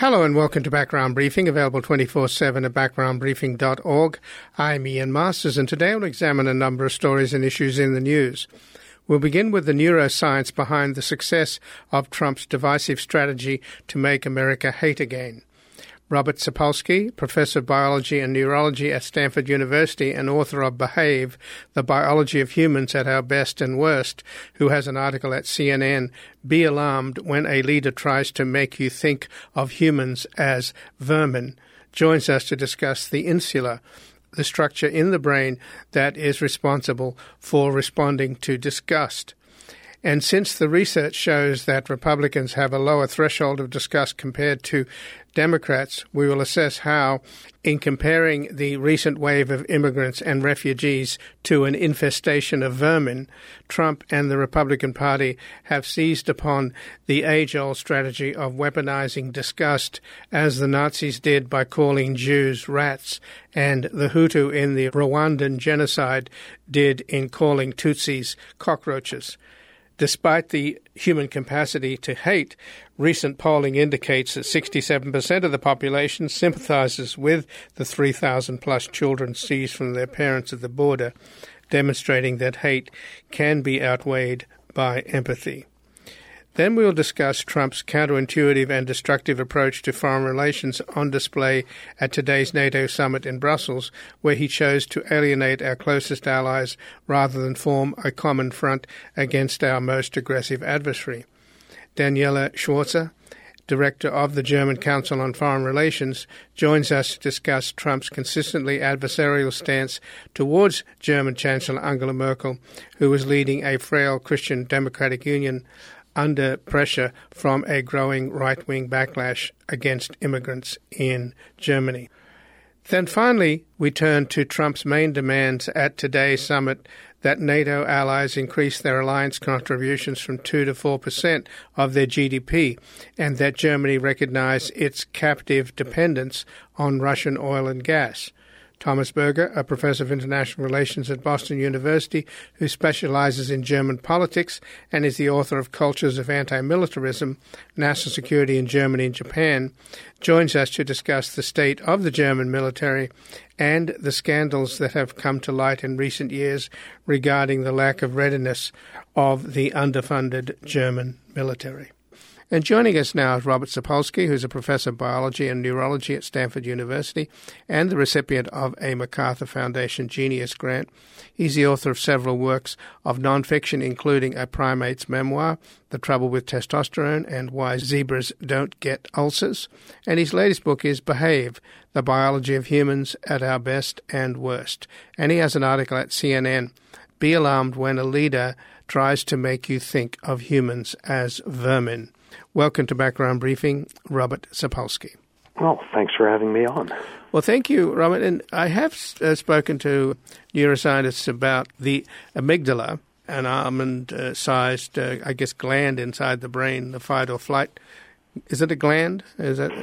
Hello and welcome to Background Briefing, available 24/7 at backgroundbriefing.org. I'm Ian Masters, and today we'll examine a number of stories and issues in the news. We'll begin with the neuroscience behind the success of Trump's divisive strategy to make America hate again. Robert Sapolsky, professor of biology and neurology at Stanford University and author of Behave, The Biology of Humans at Our Best and Worst, who has an article at CNN, Be Alarmed When a Leader Tries to Make You Think of Humans as Vermin, joins us to discuss the insula, the structure in the brain that is responsible for responding to disgust. And since the research shows that Republicans have a lower threshold of disgust compared to Democrats, we will assess how, in comparing the recent wave of immigrants and refugees to an infestation of vermin, Trump and the Republican Party have seized upon the age-old strategy of weaponizing disgust, as the Nazis did by calling Jews rats, and the Hutu in the Rwandan genocide did in calling Tutsis cockroaches. Despite the human capacity to hate, recent polling indicates that 67% of the population sympathizes with the 3,000-plus children seized from their parents at the border, demonstrating that hate can be outweighed by empathy. Then we will discuss Trump's counterintuitive and destructive approach to foreign relations on display at today's NATO summit in Brussels, where he chose to alienate our closest allies rather than form a common front against our most aggressive adversary. Daniela Schwarzer, director of the German Council on Foreign Relations, joins us to discuss Trump's consistently adversarial stance towards German Chancellor Angela Merkel, who is leading a frail Christian Democratic Union under pressure from a growing right-wing backlash against immigrants in Germany. Then finally, we turn to Trump's main demands at today's summit that NATO allies increase their alliance contributions from 2 to 4% of their GDP, and that Germany recognize its captive dependence on Russian oil and gas. Thomas Berger, a professor of international relations at Boston University who specializes in German politics and is the author of Cultures of Anti-Militarism, National Security in Germany and Japan, joins us to discuss the state of the German military and the scandals that have come to light in recent years regarding the lack of readiness of the underfunded German military. And joining us now is Robert Sapolsky, who's a professor of biology and neurology at Stanford University and the recipient of a MacArthur Foundation Genius Grant. He's the author of several works of nonfiction, including a primate's memoir, The Trouble with Testosterone and Why Zebras Don't Get Ulcers. And his latest book is Behave, The Biology of Humans at Our Best and Worst. And he has an article at CNN, Be Alarmed When a Leader Tries to Make You Think of Humans as Vermin. Welcome to Background Briefing, Robert Sapolsky. Well, thanks for having me on. Well, thank you, Robert. And I have spoken to neuroscientists about the amygdala, an almond-sized, gland inside the brain, the fight or flight. Is it a gland? Is it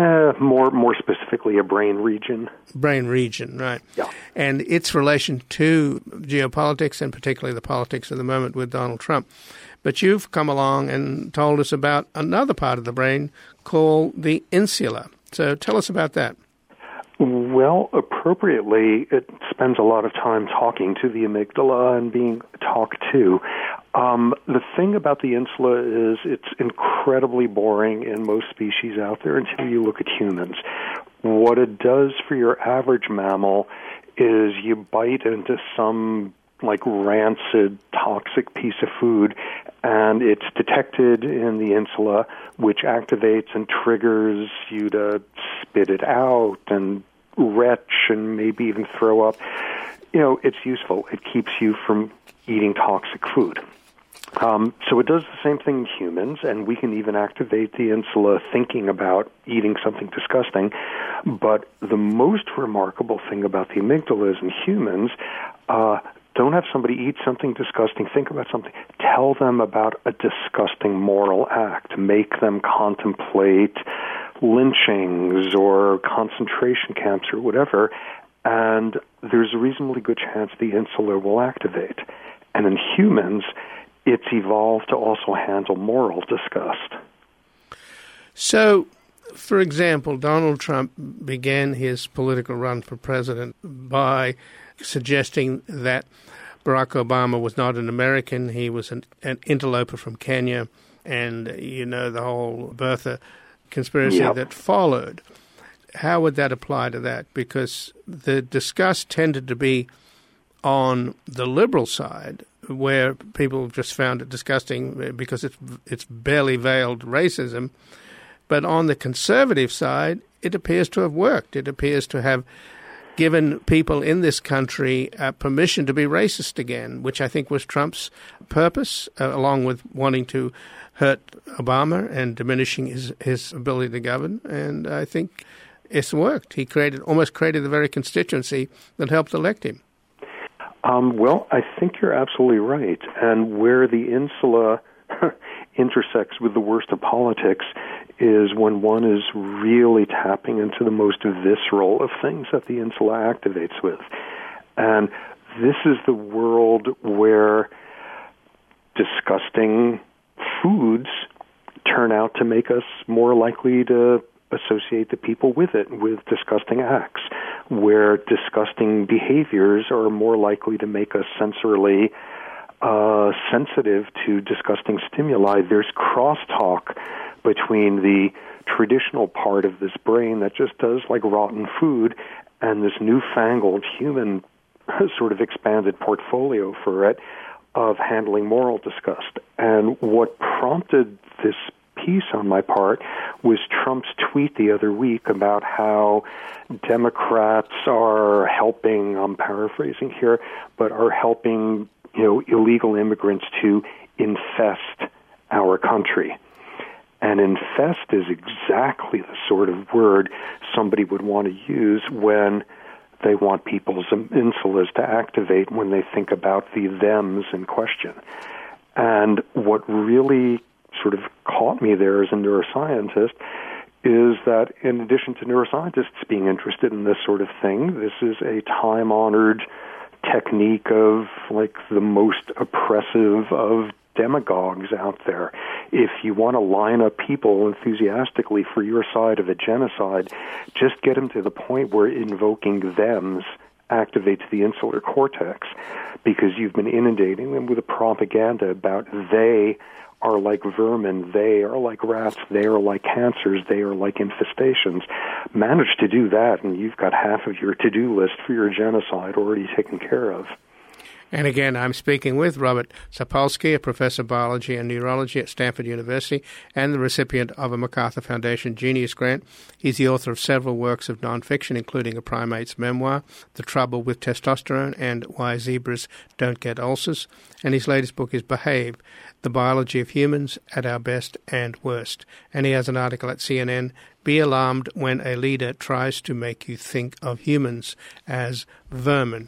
more specifically a brain region? Brain region, right. Yeah. And its relation to geopolitics and particularly the politics of the moment with Donald Trump. But you've come along and told us about another part of the brain called the insula. So tell us about that. Well, appropriately, it spends a lot of time talking to the amygdala and being talked to. The thing about the insula is it's incredibly boring in most species out there until you look at humans. What it does for your average mammal is you bite into some rancid, toxic piece of food, and it's detected in the insula, which activates and triggers you to spit it out and retch and maybe even throw up. It's useful. It keeps you from eating toxic food. So it does the same thing in humans, and we can even activate the insula thinking about eating something disgusting. But the most remarkable thing about the amygdala is in humans, don't have somebody eat something disgusting, think about something, tell them about a disgusting moral act, make them contemplate lynchings or concentration camps or whatever, and there's a reasonably good chance the insula will activate. And in humans, it's evolved to also handle moral disgust. So For example, Donald Trump began his political run for president by suggesting that Barack Obama was not an American, he was an interloper from Kenya, and, the whole birther conspiracy that followed. How would that apply to that? Because the disgust tended to be on the liberal side, where people just found it disgusting because it's barely veiled racism. But on the conservative side, it appears to have worked. It appears to have given people in this country permission to be racist again, which I think was Trump's purpose, along with wanting to hurt Obama and diminishing his ability to govern. And I think it's worked. He almost created the very constituency that helped elect him. Well, I think you're absolutely right. And where the insula intersects with the worst of politics is when one is really tapping into the most visceral of things that the insula activates with. And this is the world where disgusting foods turn out to make us more likely to associate the people with it, with disgusting acts, where disgusting behaviors are more likely to make us sensorily sensitive to disgusting stimuli. There's crosstalk between the traditional part of this brain that just does like rotten food and this newfangled human sort of expanded portfolio for it of handling moral disgust. And what prompted this piece on my part was Trump's tweet the other week about how Democrats are helping, I'm paraphrasing here, but are helping, illegal immigrants to infest our country. And infest is exactly the sort of word somebody would want to use when they want people's insulas to activate when they think about the thems in question. And what really sort of caught me there as a neuroscientist is that in addition to neuroscientists being interested in this sort of thing, this is a time-honored technique of like the most oppressive of demagogues out there. If you want to line up people enthusiastically for your side of a genocide, just get them to the point where invoking thems activates the insular cortex, because you've been inundating them with a propaganda about they are like vermin, they are like rats, they are like cancers, they are like infestations. Manage to do that, and you've got half of your to-do list for your genocide already taken care of. And again, I'm speaking with Robert Sapolsky, a professor of biology and neurology at Stanford University and the recipient of a MacArthur Foundation Genius Grant. He's the author of several works of nonfiction, including A Primate's Memoir, The Trouble with Testosterone, and Why Zebras Don't Get Ulcers. And his latest book is Behave, The Biology of Humans at Our Best and Worst. And he has an article at CNN, Be Alarmed When a Leader Tries to Make You Think of Humans as Vermin.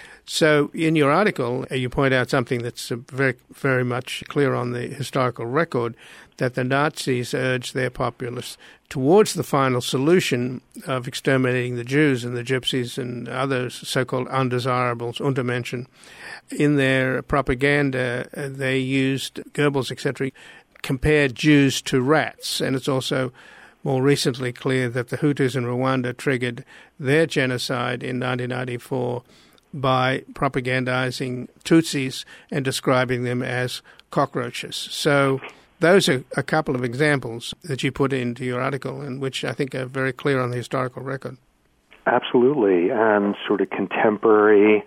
So in your article, you point out something that's very, very much clear on the historical record, that the Nazis urged their populace towards the final solution of exterminating the Jews and the Gypsies and other so-called undesirables, Untermenschen. In their propaganda, they used, Goebbels, etc., compared Jews to rats. And it's also more recently clear that the Hutus in Rwanda triggered their genocide in 1994 by propagandizing Tutsis and describing them as cockroaches. So those are a couple of examples that you put into your article, and which I think are very clear on the historical record. Absolutely, and sort of contemporary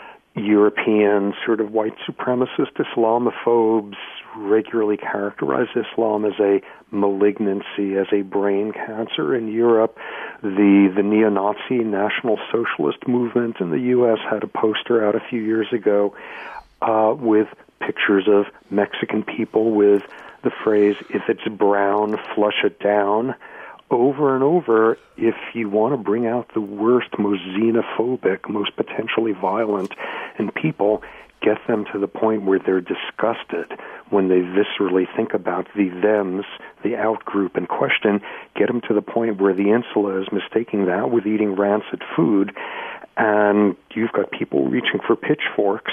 European sort of white supremacist Islamophobes regularly characterize Islam as a malignancy, as a brain cancer. In Europe, the neo-Nazi National Socialist movement in the U.S. had a poster out a few years ago with pictures of Mexican people with the phrase, if it's brown, flush it down, over and over. If you want to bring out the worst, most xenophobic, most potentially violent in people, get them to the point where they're disgusted when they viscerally think about the thems, the out-group in question. Get them to the point where the insula is mistaking that with eating rancid food, and you've got people reaching for pitchforks.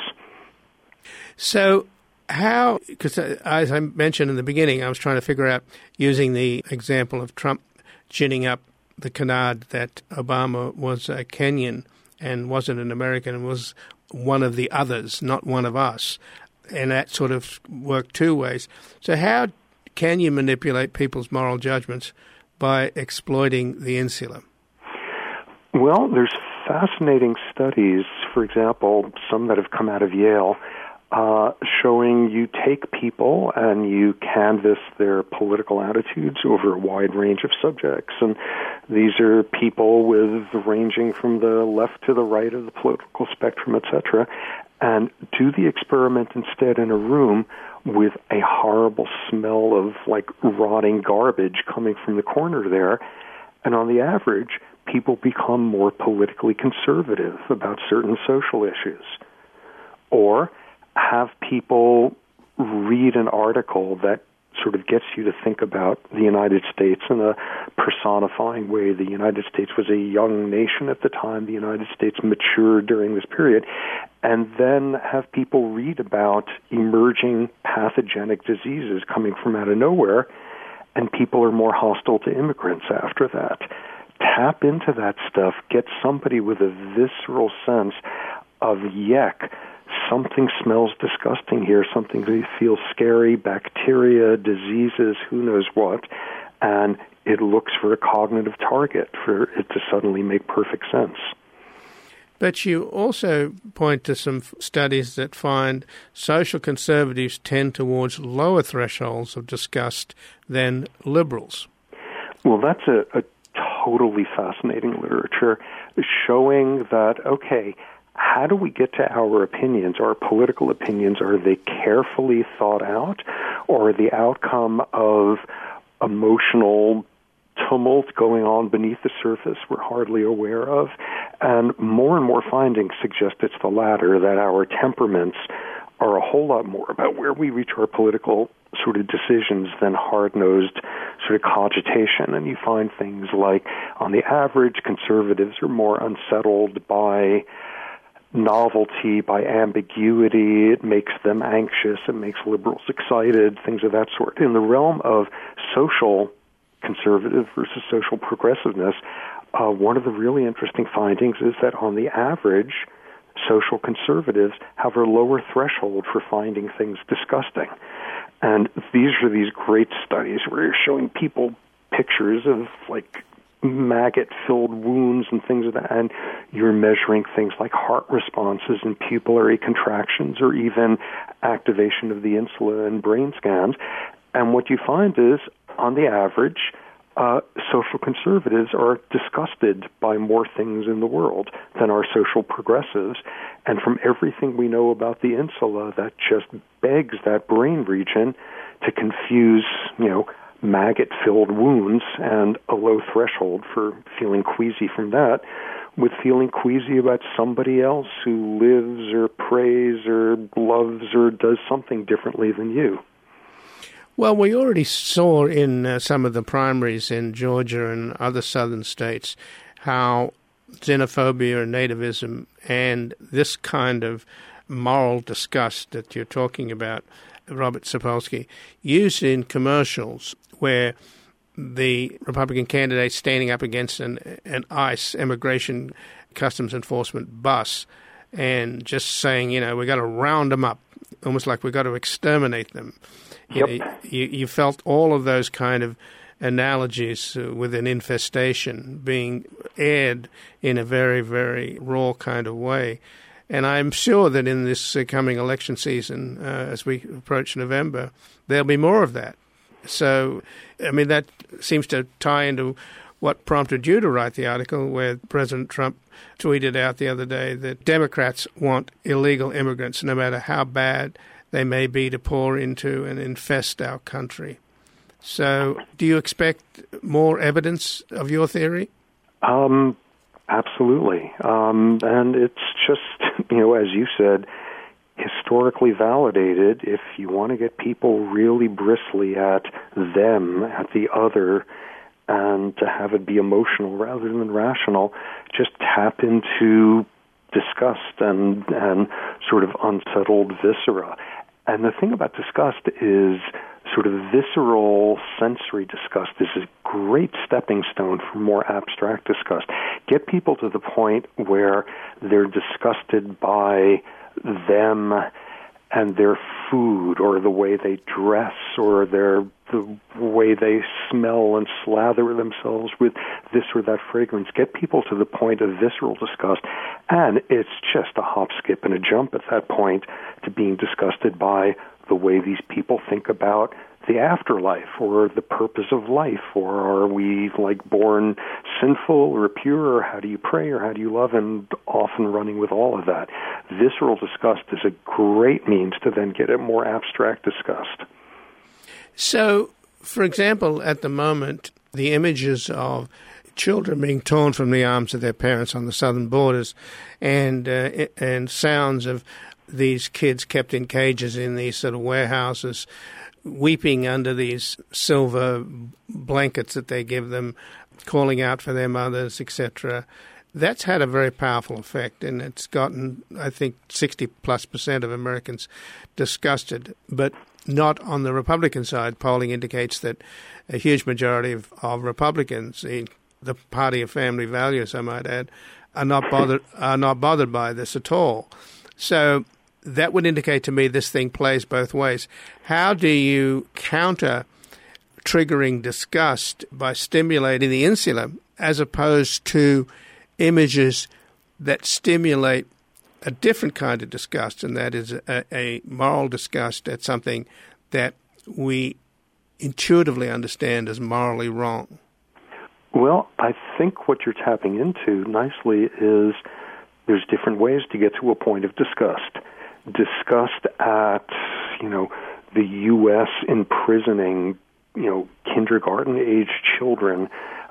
So how, because as I mentioned in the beginning, I was trying to figure out, using the example of Trump ginning up the canard that Obama was a Kenyan and wasn't an American and was one of the others, not one of us. And that sort of worked two ways. So how can you manipulate people's moral judgments by exploiting the insula? Well, there's fascinating studies, for example, some that have come out of Yale, showing you take people and you canvass their political attitudes over a wide range of subjects. And these are people ranging from the left to the right of the political spectrum, etc., and do the experiment instead in a room with a horrible smell of rotting garbage coming from the corner there. And on the average, people become more politically conservative about certain social issues. Or have people read an article that sort of gets you to think about the United States in a personifying way. The United States was a young nation at the time. The United States matured during this period. And then have people read about emerging pathogenic diseases coming from out of nowhere, and people are more hostile to immigrants after that. Tap into that stuff. Get somebody with a visceral sense of yuck. Something smells disgusting here, something feels scary, bacteria, diseases, who knows what, and it looks for a cognitive target for it to suddenly make perfect sense. But you also point to some studies that find social conservatives tend towards lower thresholds of disgust than liberals. Well, that's a totally fascinating literature showing that, okay, how do we get to our opinions, our political opinions? Are they carefully thought out, or are the outcome of emotional tumult going on beneath the surface we're hardly aware of? And more findings suggest it's the latter, that our temperaments are a whole lot more about where we reach our political sort of decisions than hard-nosed sort of cogitation. And you find things like, on the average, conservatives are more unsettled by novelty, by ambiguity. It makes them anxious. It makes liberals excited, things of that sort. In the realm of social conservative versus social progressiveness, one of the really interesting findings is that on the average, social conservatives have a lower threshold for finding things disgusting. And these are these great studies where you're showing people pictures of maggot-filled wounds and things of that, and you're measuring things like heart responses and pupillary contractions or even activation of the insula and brain scans. And what you find is, on the average, social conservatives are disgusted by more things in the world than are social progressives. And from everything we know about the insula, that just begs that brain region to confuse, maggot-filled wounds and a low threshold for feeling queasy from that with feeling queasy about somebody else who lives or prays or loves or does something differently than you. Well, we already saw in some of the primaries in Georgia and other southern states how xenophobia and nativism and this kind of moral disgust that you're talking about, Robert Sapolsky, used in commercials where the Republican candidate standing up against an ICE, Immigration Customs Enforcement bus, and just saying, we got to round them up, almost like we got to exterminate them. Yep. You felt all of those kind of analogies with an infestation being aired in a very, very raw kind of way. And I'm sure that in this coming election season, as we approach November, there'll be more of that. So, that seems to tie into what prompted you to write the article where President Trump tweeted out the other day that Democrats want illegal immigrants, no matter how bad they may be, to pour into and infest our country. So do you expect more evidence of your theory? Absolutely. And it's just, as you said, historically validated. If you want to get people really bristly at them, at the other, and to have it be emotional rather than rational, just tap into disgust and sort of unsettled viscera. And the thing about disgust is sort of visceral sensory disgust is a great stepping stone for more abstract disgust. Get people to the point where they're disgusted by them and their food, or the way they dress, or the way they smell and slather themselves with this or that fragrance. Get people to the point of visceral disgust, and it's just a hop, skip, and a jump at that point to being disgusted by the way these people think about the afterlife, or the purpose of life, or are we born sinful or pure, or how do you pray, or how do you love, and often running with all of that. Visceral disgust is a great means to then get a more abstract disgust. So, for example, at the moment, the images of children being torn from the arms of their parents on the southern borders, and sounds of these kids kept in cages in these sort of warehouses, weeping under these silver blankets that they give them, calling out for their mothers, etc. That's had a very powerful effect, and it's gotten, I think, 60+% of Americans disgusted, but not on the Republican side. Polling indicates that a huge majority of Republicans, the party of family values, I might add, are not bothered by this at all. So that would indicate to me this thing plays both ways. How do you counter triggering disgust by stimulating the insula as opposed to images that stimulate a different kind of disgust, and that is a moral disgust at something that we intuitively understand as morally wrong? Well, I think what you're tapping into nicely is there's different ways to get to a point of disgust. Disgust at, the U.S. imprisoning, kindergarten-age children.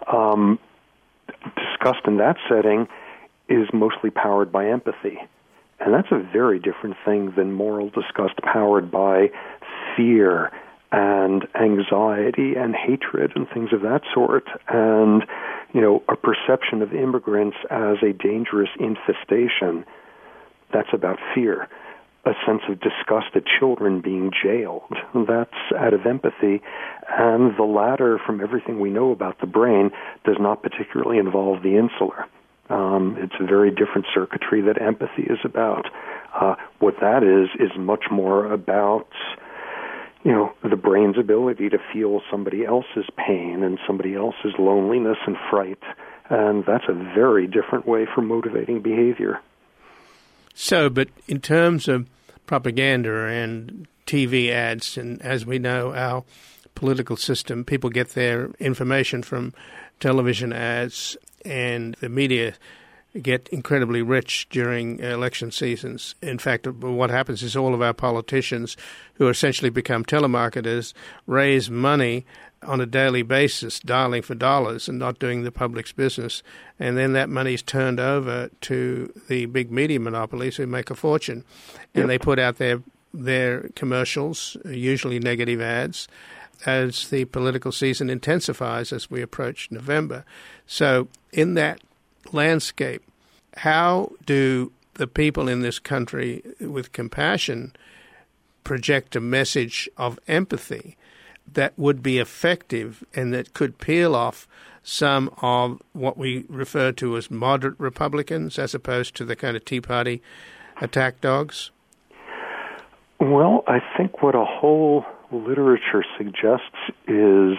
Disgust in that setting is mostly powered by empathy. And that's a very different thing than moral disgust powered by fear and anxiety and hatred and things of that sort. And, a perception of immigrants as a dangerous infestation, that's about fear. A sense of disgust at children being jailed, that's out of empathy. And the latter, from everything we know about the brain, does not particularly involve the insula. It's a very different circuitry that empathy is about. What that is much more about, the brain's ability to feel somebody else's pain and somebody else's loneliness and fright. And that's a very different way for motivating behavior. So, but in terms of propaganda and TV ads, and as we know, our political system, people get their information from television ads, and the media get incredibly rich during election seasons. In fact, what happens is all of our politicians, who essentially become telemarketers, raise money on a daily basis, dialing for dollars and not doing the public's business. And then that money is turned over to the big media monopolies who make a fortune. And they put out their commercials, usually negative ads, as the political season intensifies as we approach November. So in that landscape, how do the people in this country with compassion project a message of empathy that would be effective and that could peel off some of what we refer to as moderate Republicans as opposed to the kind of Tea Party attack dogs? Well, I think what a whole literature suggests is,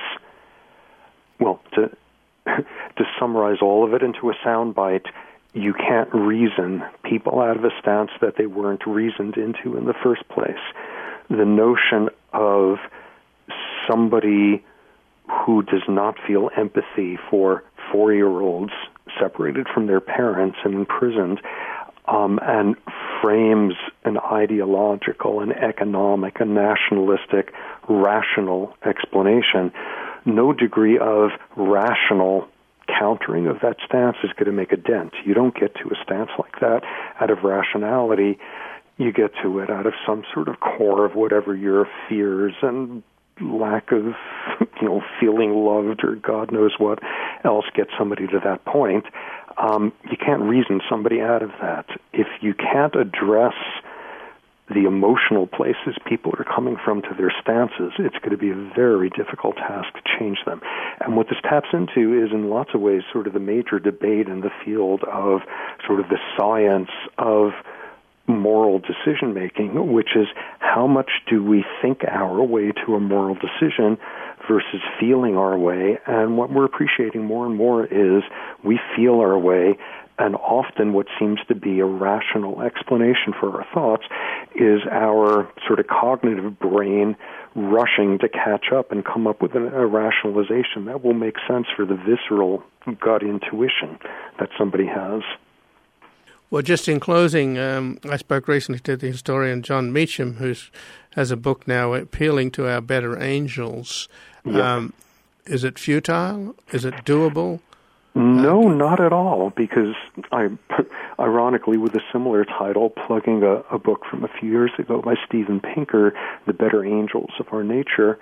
to summarize all of it into a soundbite, you can't reason people out of a stance that they weren't reasoned into in the first place. The notion of somebody who does not feel empathy for 4-year-olds separated from their parents and imprisoned, and frames an ideological, an economic, a nationalistic, rational explanation. No degree of rational countering of that stance is going to make a dent. You don't get to a stance like that out of rationality. You get to it out of some sort of core of whatever your fears and lack of, feeling loved or God knows what else gets somebody to that point. You can't reason somebody out of that. If you can't address the emotional places people are coming from to their stances, it's going to be a very difficult task to change them. And what this taps into is, in lots of ways, sort of the major debate in the field of sort of the science of moral decision-making, which is how much do we think our way to a moral decision versus feeling our way. And what we're appreciating more and more is we feel our way, and often what seems to be a rational explanation for our thoughts is our sort of cognitive brain rushing to catch up and come up with a rationalization that will make sense for the visceral gut intuition that somebody has. Well, just in closing, I spoke recently to the historian John Meacham, who has a book now appealing to our better angels. Yep. Is it futile? Is it doable? No, not at all, because ironically, with a similar title, plugging a book from a few years ago by Steven Pinker, The Better Angels of Our Nature,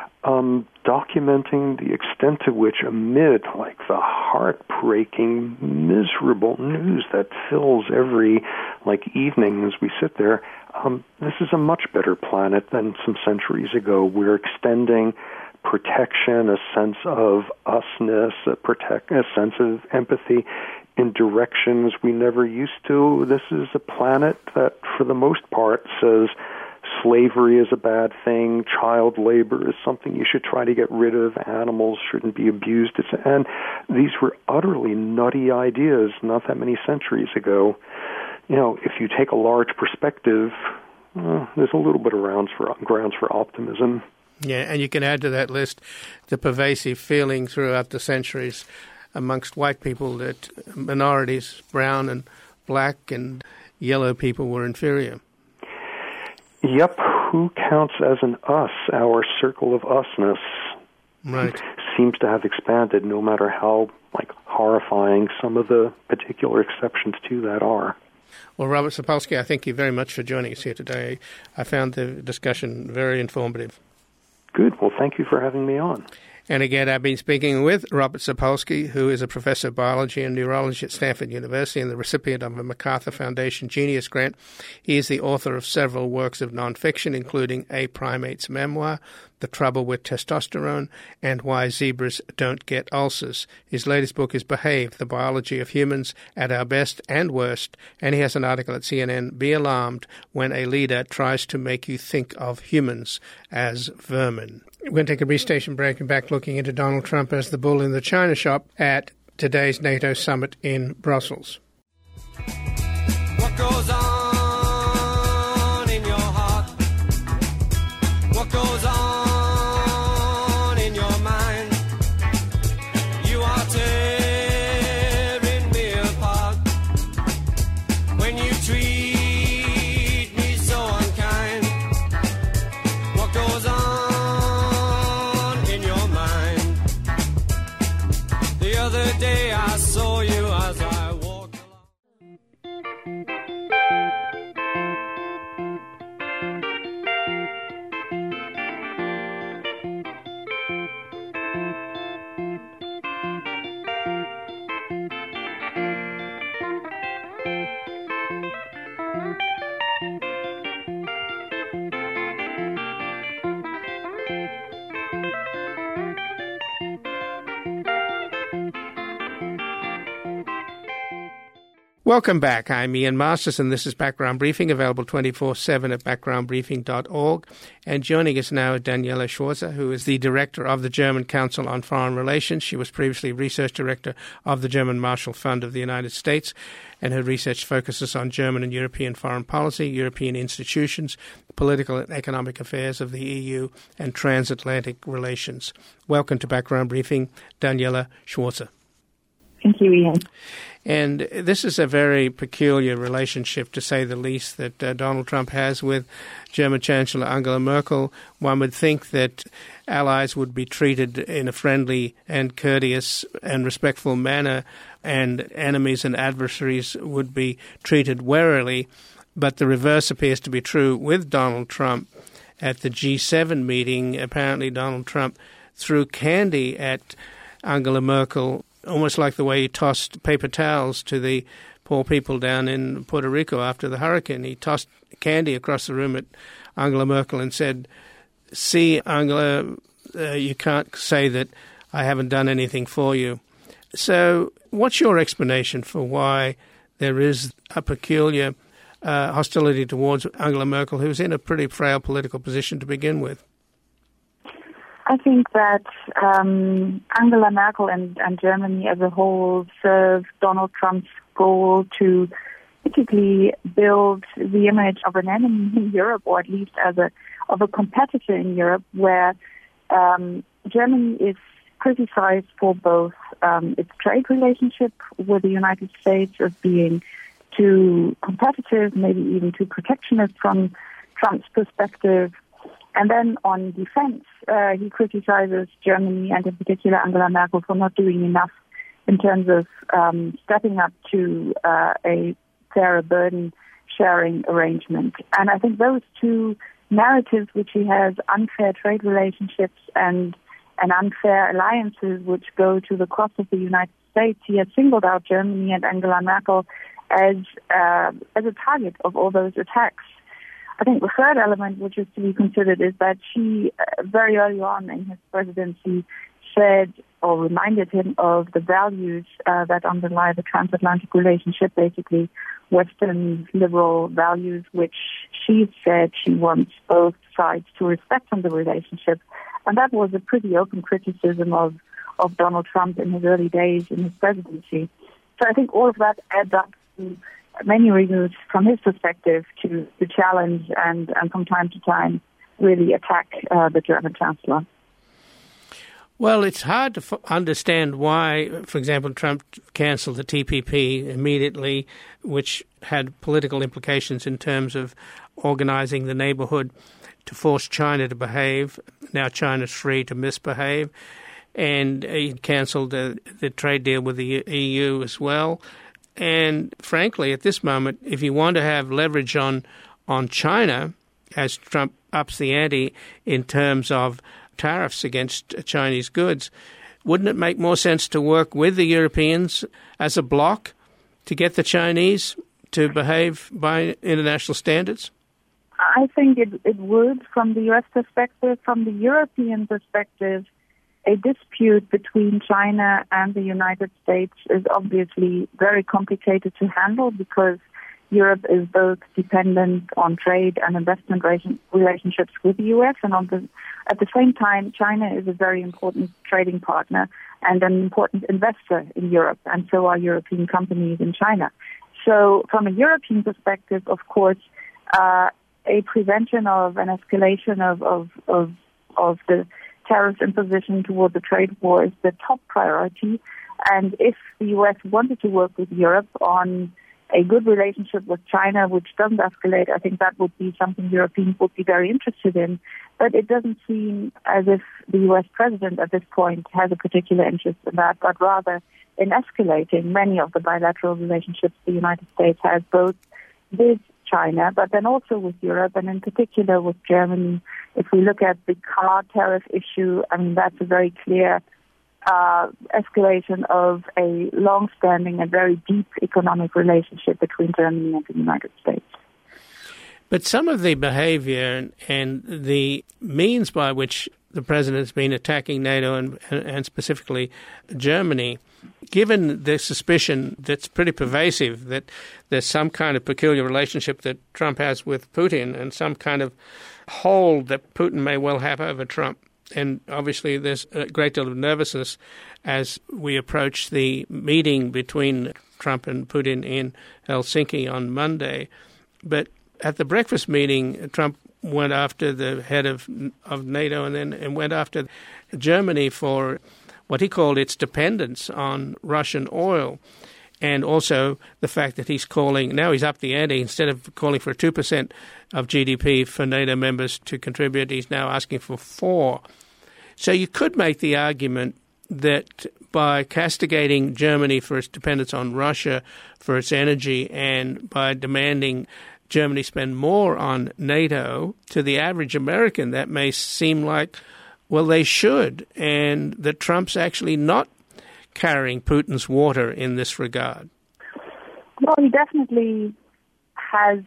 documenting the extent to which, amid the heartbreaking, miserable news that fills every evening as we sit there, this is a much better planet than some centuries ago. We're extending protection, a sense of usness, a sense of empathy in directions we never used to. This is a planet that, for the most part, says slavery is a bad thing, child labor is something you should try to get rid of, animals shouldn't be abused. And these were utterly nutty ideas not that many centuries ago. If you take a large perspective, there's a little bit of grounds for optimism. Yeah, and you can add to that list the pervasive feeling throughout the centuries amongst white people that minorities, brown and black and yellow people, were inferior. Yep, who counts as an us? Our circle of usness seems to have expanded, no matter how horrifying some of the particular exceptions to that are. Well, Robert Sapolsky, I thank you very much for joining us here today. I found the discussion very informative. Good. Well, thank you for having me on. And again, I've been speaking with Robert Sapolsky, who is a professor of biology and neurology at Stanford University and the recipient of a MacArthur Foundation Genius Grant. He is the author of several works of nonfiction, including A Primate's Memoir, The Trouble with Testosterone, and Why Zebras Don't Get Ulcers. His latest book is Behave, The Biology of Humans at Our Best and Worst, and he has an article at CNN, Be Alarmed When a Leader Tries to Make You Think of Humans as Vermin. We're going to take a brief station break and back looking into Donald Trump as the bull in the china shop at today's NATO summit in Brussels. What goes on in your heart? What goes on in your mind? You are tearing me apart when you treat me so unkind. What goes on? The other day I saw you as I walked along. Welcome back. I'm Ian Masters, and this is Background Briefing, available 24/7 at backgroundbriefing.org. And joining us now is Daniela Schwarzer, who is the director of the German Council on Foreign Relations. She was previously research director of the German Marshall Fund of the United States, and her research focuses on German and European foreign policy, European institutions, political and economic affairs of the EU, and transatlantic relations. Welcome to Background Briefing, Daniela Schwarzer. Thank you, Ian. And this is a very peculiar relationship, to say the least, that Donald Trump has with German Chancellor Angela Merkel. One would think that allies would be treated in a friendly and courteous and respectful manner, and enemies and adversaries would be treated warily. But the reverse appears to be true with Donald Trump. At the G7 meeting, apparently Donald Trump threw candy at Angela Merkel, almost like the way he tossed paper towels to the poor people down in Puerto Rico after the hurricane. He tossed candy across the room at Angela Merkel and said, "See, Angela, you can't say that I haven't done anything for you." So what's your explanation for why there is a peculiar hostility towards Angela Merkel, who's in a pretty frail political position to begin with? I think that Angela Merkel and Germany as a whole serve Donald Trump's goal to particularly build the image of an enemy in Europe, or at least of a competitor in Europe, where Germany is criticized for both its trade relationship with the United States as being too competitive, maybe even too protectionist from Trump's perspective. And then on defense, he criticizes Germany and in particular Angela Merkel for not doing enough in terms of stepping up to a fairer burden-sharing arrangement. And I think those two narratives, which he has, unfair trade relationships and unfair alliances which go to the cost of the United States, he has singled out Germany and Angela Merkel as a target of all those attacks. I think the third element which is to be considered is that she, very early on in his presidency, said or reminded him of the values that underlie the transatlantic relationship, basically Western liberal values, which she said she wants both sides to respect in the relationship. And that was a pretty open criticism of Donald Trump in his early days in his presidency. So I think all of that adds up to many reasons from his perspective to challenge and from time to time really attack the German Chancellor. Well, it's hard to understand why, for example, Trump cancelled the TPP immediately, which had political implications in terms of organizing the neighborhood to force China to behave. Now China's free to misbehave. And he cancelled the trade deal with the EU as well. And frankly, at this moment, if you want to have leverage on China, as Trump ups the ante in terms of tariffs against Chinese goods, wouldn't it make more sense to work with the Europeans as a bloc to get the Chinese to behave by international standards? I think it would from the U.S. perspective. From the European perspective, a dispute between China and the United States is obviously very complicated to handle because Europe is both dependent on trade and investment relationships with the U.S. and at the same time, China is a very important trading partner and an important investor in Europe, and so are European companies in China. So from a European perspective, of course, a prevention of an escalation of the tariff imposition toward the trade war is the top priority. And if the U.S. wanted to work with Europe on a good relationship with China, which doesn't escalate, I think that would be something Europeans would be very interested in. But it doesn't seem as if the U.S. president at this point has a particular interest in that, but rather in escalating many of the bilateral relationships the United States has, both with China, but then also with Europe, and in particular with Germany. If we look at the car tariff issue, I mean, that's a very clear escalation of a long-standing and very deep economic relationship between Germany and the United States. But some of the behavior and the means by which the president's been attacking NATO and specifically Germany, given the suspicion that's pretty pervasive that there's some kind of peculiar relationship that Trump has with Putin and some kind of hold that Putin may well have over Trump. And obviously there's a great deal of nervousness as we approach the meeting between Trump and Putin in Helsinki on Monday. But at the breakfast meeting, Trump went after the head of NATO and went after Germany for what he called its dependence on Russian oil, and also the fact that he's up the ante. Instead of calling for 2% of GDP for NATO members to contribute, he's now asking for 4%. So you could make the argument that by castigating Germany for its dependence on Russia for its energy and by demanding Germany spend more on NATO, to the average American that may seem like, well, they should, and that Trump's actually not carrying Putin's water in this regard. Well, he definitely has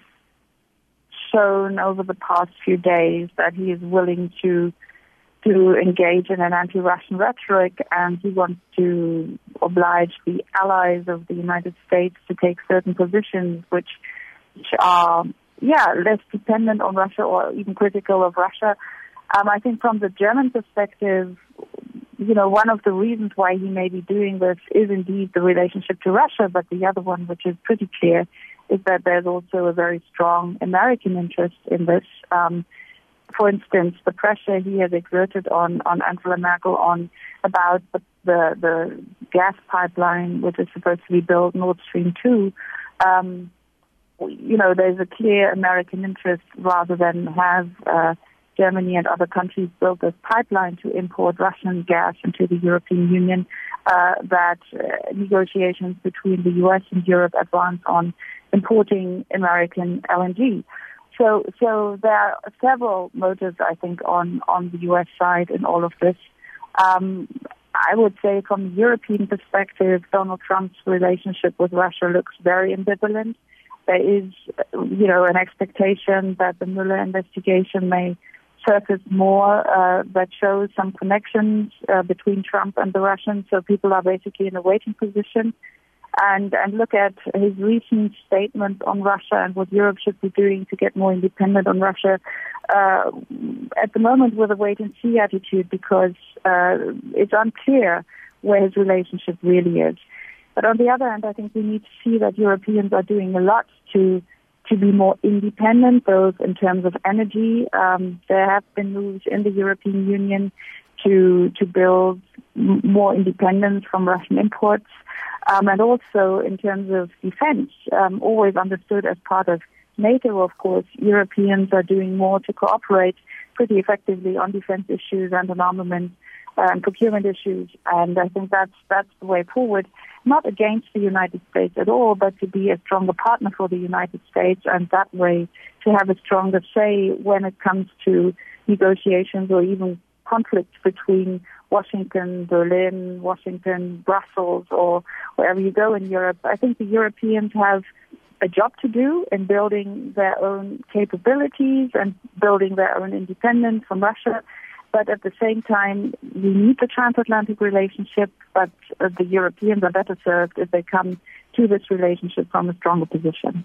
shown over the past few days that he is willing to engage in an anti-Russian rhetoric, and he wants to oblige the allies of the United States to take certain positions which are, less dependent on Russia or even critical of Russia. I think from the German perspective, one of the reasons why he may be doing this is indeed the relationship to Russia, but the other one, which is pretty clear, is that there's also a very strong American interest in this. For instance, the pressure he has exerted on Angela Merkel about the gas pipeline, which is supposed to be built, Nord Stream 2, there's a clear American interest rather than have Germany and other countries build this pipeline to import Russian gas into the European Union, that negotiations between the U.S. and Europe advance on importing American LNG. So there are several motives, I think, on the U.S. side in all of this. I would say from the European perspective, Donald Trump's relationship with Russia looks very ambivalent. There is, an expectation that the Mueller investigation may surface more that shows some connections between Trump and the Russians. So people are basically in a waiting position. And look at his recent statement on Russia and what Europe should be doing to get more independent on Russia. At the moment, with a wait-and-see attitude, because it's unclear where his relationship really is. But on the other hand, I think we need to see that Europeans are doing a lot to be more independent, both in terms of energy. There have been moves in the European Union to build more independence from Russian imports. And also in terms of defense, always understood as part of NATO, of course, Europeans are doing more to cooperate pretty effectively on defense issues and on armament and procurement issues. And I think that's the way forward, not against the United States at all, but to be a stronger partner for the United States, and that way to have a stronger say when it comes to negotiations or even conflicts between Washington, Berlin, Washington, Brussels, or wherever you go in Europe. I think the Europeans have a job to do in building their own capabilities and building their own independence from Russia. But at the same time, we need the transatlantic relationship, but the Europeans are better served if they come to this relationship from a stronger position.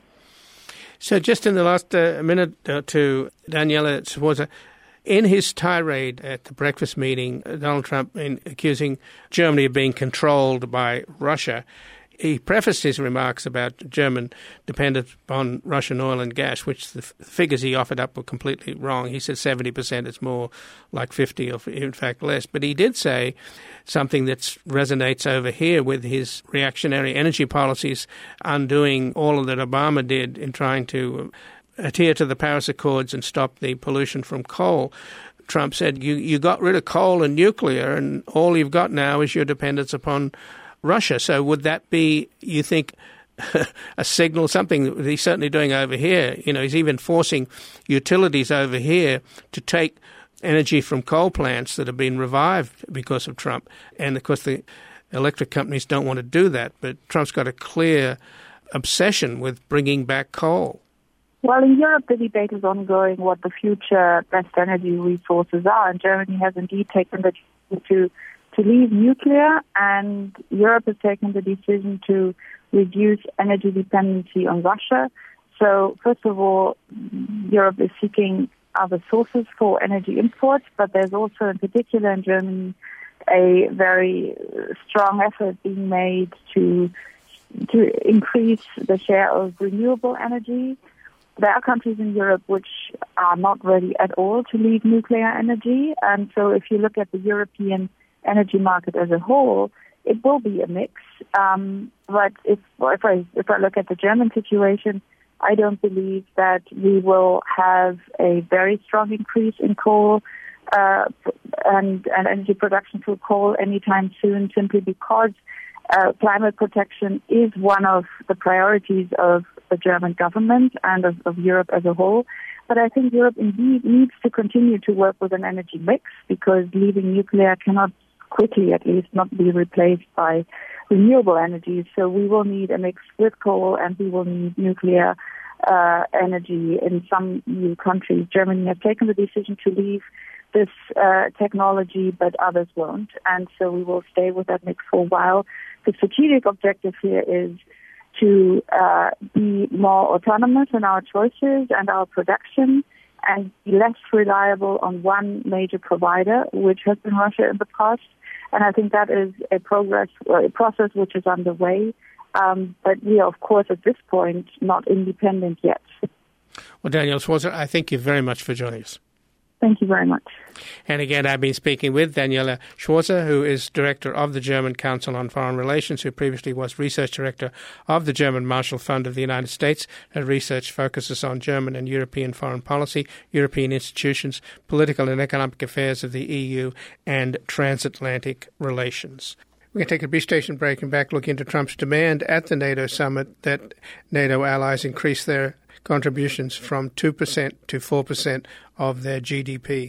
So just in the last minute or two, Daniela Sforza, in his tirade at the breakfast meeting, Donald Trump accusing Germany of being controlled by Russia, he prefaced his remarks about German dependence on Russian oil and gas, which the figures he offered up were completely wrong. He said 70%, it's more like 50 or in fact less. But he did say something that resonates over here with his reactionary energy policies, undoing all that Obama did in trying to adhere to the Paris Accords and stop the pollution from coal. Trump said, you got rid of coal and nuclear, and all you've got now is your dependence upon Russia. So would that be, you think, a signal, something that he's certainly doing over here? He's even forcing utilities over here to take energy from coal plants that have been revived because of Trump. And, of course, the electric companies don't want to do that. But Trump's got a clear obsession with bringing back coal. Well, in Europe, the debate is ongoing what the future best energy resources are, and Germany has indeed taken the decision to leave nuclear, and Europe has taken the decision to reduce energy dependency on Russia. So, first of all, Europe is seeking other sources for energy imports, but there's also, in particular in Germany, a very strong effort being made to increase the share of renewable energy. There are countries in Europe which are not ready at all to leave nuclear energy. And so if you look at the European energy market as a whole, it will be a mix. But if I look at the German situation, I don't believe that we will have a very strong increase in coal and energy production through coal anytime soon, simply because climate protection is one of the priorities of the German government and of Europe as a whole. But I think Europe indeed needs to continue to work with an energy mix, because leaving nuclear cannot quickly at least, not be replaced by renewable energy. So we will need a mix with coal, and we will need nuclear energy in some EU countries. Germany has taken the decision to leave this technology, but others won't. And so we will stay with that mix for a while. The strategic objective here is to be more autonomous in our choices and our production, and be less reliable on one major provider, which has been Russia in the past. And I think that is a process which is underway. But we are, of course, at this point, not independent yet. Well, Daniela Schwarzer, I thank you very much for joining us. Thank you very much. And again, I've been speaking with Daniela Schwarzer, who is Director of the German Council on Foreign Relations, who previously was Research Director of the German Marshall Fund of the United States. Her research focuses on German and European foreign policy, European institutions, political and economic affairs of the EU, and transatlantic relations. We're going to take a brief station break and back look into Trump's demand at the NATO summit that NATO allies increase their contributions from 2% to 4% of their GDP.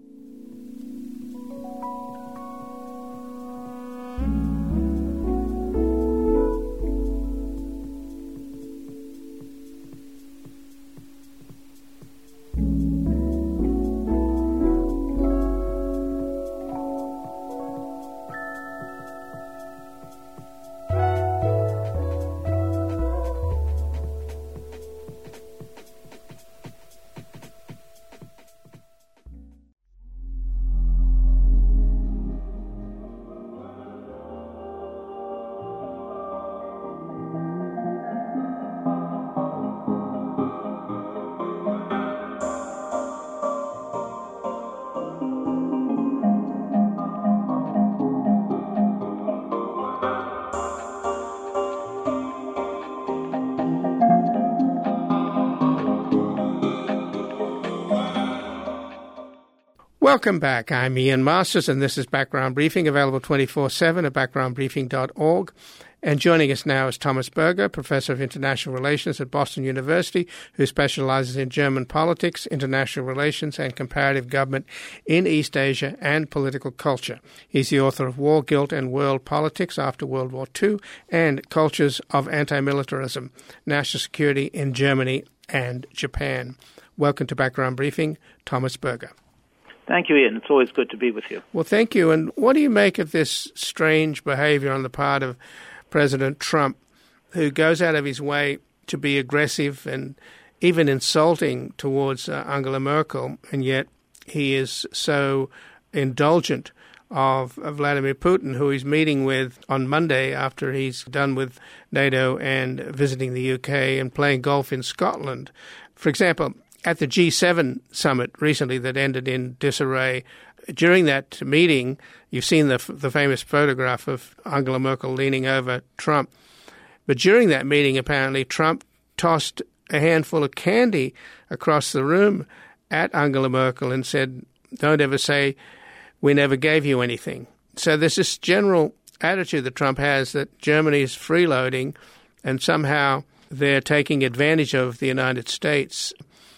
Welcome back. I'm Ian Masters, and this is Background Briefing, available 24/7 at backgroundbriefing.org. And joining us now is Thomas Berger, Professor of International Relations at Boston University, who specializes in German politics, international relations, and comparative government in East Asia and political culture. He's the author of War, Guilt, and World Politics After World War II and Cultures of Anti-Militarism, National Security in Germany and Japan. Welcome to Background Briefing, Thomas Berger. Thank you, Ian. It's always good to be with you. Well, thank you. And what do you make of this strange behavior on the part of President Trump, who goes out of his way to be aggressive and even insulting towards Angela Merkel, and yet he is so indulgent of Vladimir Putin, who he's meeting with on Monday after he's done with NATO and visiting the UK and playing golf in Scotland? For example, at the G7 summit recently that ended in disarray, during that meeting, you've seen the famous photograph of Angela Merkel leaning over Trump. But during that meeting, apparently, Trump tossed a handful of candy across the room at Angela Merkel and said, "Don't ever say we never gave you anything." So there's this general attitude that Trump has that Germany is freeloading and somehow they're taking advantage of the United States.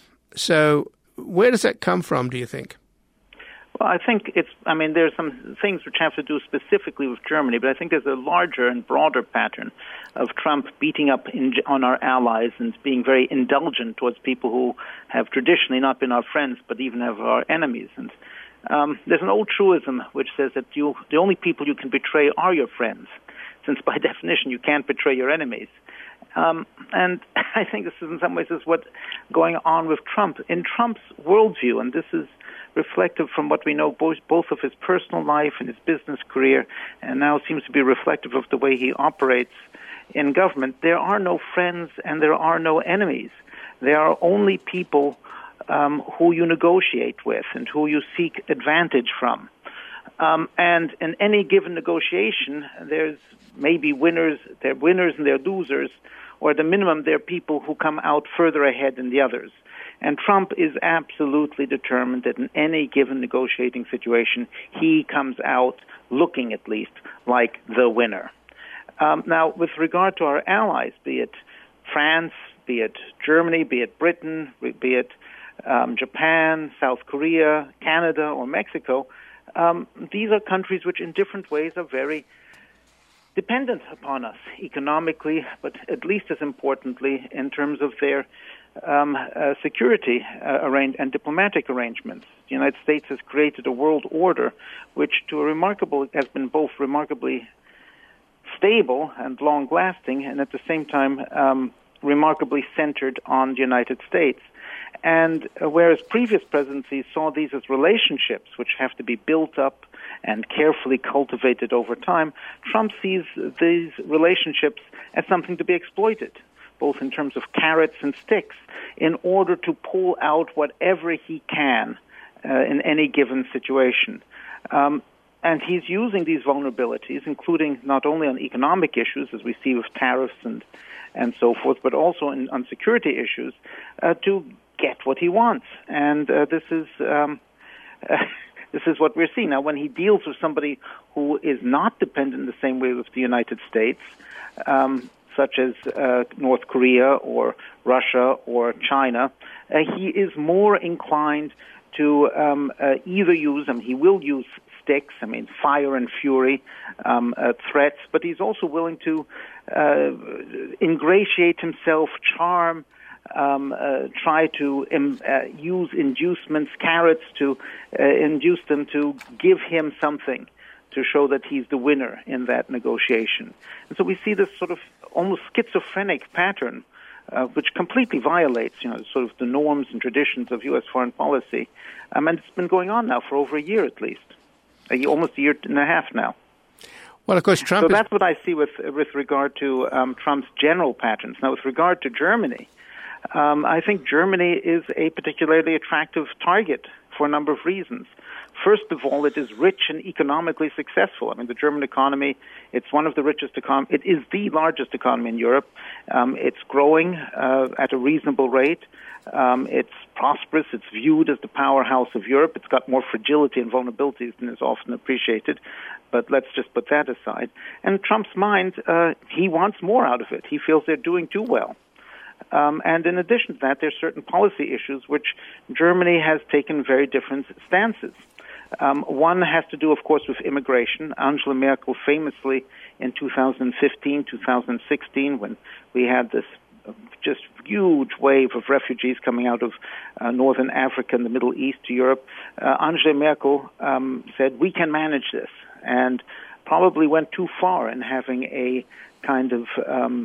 So where does that come from, do you think? Well, I think there's some things which have to do specifically with Germany, but I think there's a larger and broader pattern of Trump beating up on our allies and being very indulgent towards people who have traditionally not been our friends, but even have our enemies. And there's an old truism which says that the only people you can betray are your friends, since by definition you can't betray your enemies. And I think this is in some ways is what's going on with Trump. In Trump's worldview, and this is reflective from what we know both of his personal life and his business career, and now seems to be reflective of the way he operates in government, there are no friends and there are no enemies. There are only people who you negotiate with and who you seek advantage from. And in any given negotiation, there's maybe winners, there are winners and there are losers, or at the minimum, there are people who come out further ahead than the others. And Trump is absolutely determined that in any given negotiating situation, he comes out looking at least like the winner. Now, with regard to our allies, be it France, be it Germany, be it Britain, be it Japan, South Korea, Canada, or Mexico, these are countries which in different ways are very dependent upon us economically, but at least as importantly in terms of their security and diplomatic arrangements. The United States has created a world order which has been both remarkably stable and long-lasting, and at the same time remarkably centered on the United States. And whereas previous presidencies saw these as relationships which have to be built up and carefully cultivated over time, Trump sees these relationships as something to be exploited, both in terms of carrots and sticks, in order to pull out whatever he can in any given situation. And he's using these vulnerabilities, including not only on economic issues, as we see with tariffs and so forth, but also on security issues, to get what he wants. And this is what we're seeing. Now, when he deals with somebody who is not dependent in the same way with the United States, such as North Korea or Russia or China, he is more inclined to either use, he will use sticks, fire and fury, threats, but he's also willing to ingratiate himself, charm, try to use inducements, carrots, to induce them to give him something to show that he's the winner in that negotiation. And so we see this sort of almost schizophrenic pattern, which completely violates, sort of the norms and traditions of U.S. foreign policy. And it's been going on now for over a year at least, almost a year and a half now. Well, of course, Trump. So that's what I see with regard to Trump's general patterns. Now, with regard to Germany, I think Germany is a particularly attractive target for a number of reasons. First of all, it is rich and economically successful. The German economy, it's one of the richest economies. It is the largest economy in Europe. It's growing at a reasonable rate. It's prosperous. It's viewed as the powerhouse of Europe. It's got more fragility and vulnerabilities than is often appreciated. But let's just put that aside. And Trump's mind, he wants more out of it. He feels they're doing too well. And in addition to that, there are certain policy issues which Germany has taken very different stances. One has to do, of course, with immigration. Angela Merkel famously in 2015, 2016, when we had this just huge wave of refugees coming out of northern Africa and the Middle East to Europe, Angela Merkel said, we can manage this, and probably went too far in having a kind of